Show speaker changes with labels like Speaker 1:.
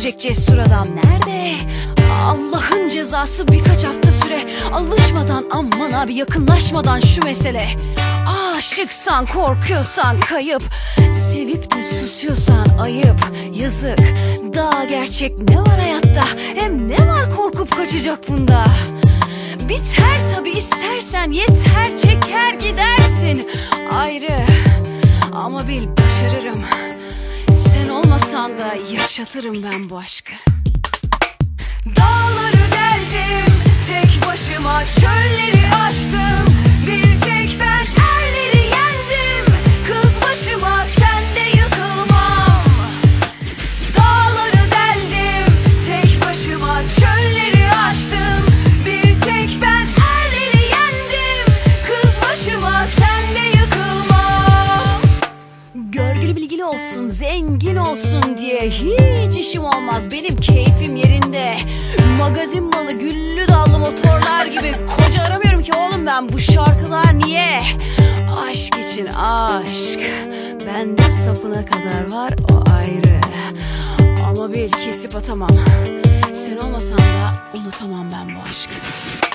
Speaker 1: gerçek cesur adam nerede? Allah'ın cezası birkaç hafta süre. Alışmadan, aman abi yakınlaşmadan şu mesele. Aşıksan, korkuyorsan kayıp, sevip de susuyorsan ayıp. Yazık, daha gerçek ne var hayatta? Hem ne var korkup kaçacak bunda? Biter tabi istersen, yeter çeker gidersin ayrı. Ama bil başarırım, sen olmasan da yaşatırım ben bu aşkı. Dağları deldim tek başıma, çölleri aştım bir tek ben, erleri yendim kız başıma, sen de yıkılmam. Dağları deldim tek başıma, çölleri aştım bir tek ben, erleri yendim kız başıma, sen de yıkılmam. Görgülü bilgili olsun, zengin olsun diye hiç işim olmaz, benim keyfim yerinde. Magazin malı, güllü dallı motorlar gibi koca aramıyorum ki oğlum ben, bu şarkılar niye? Aşk için aşk, bende sapına kadar var o ayrı. Ama bil kesip atamam, sen olmasan da unutamam ben bu aşkı.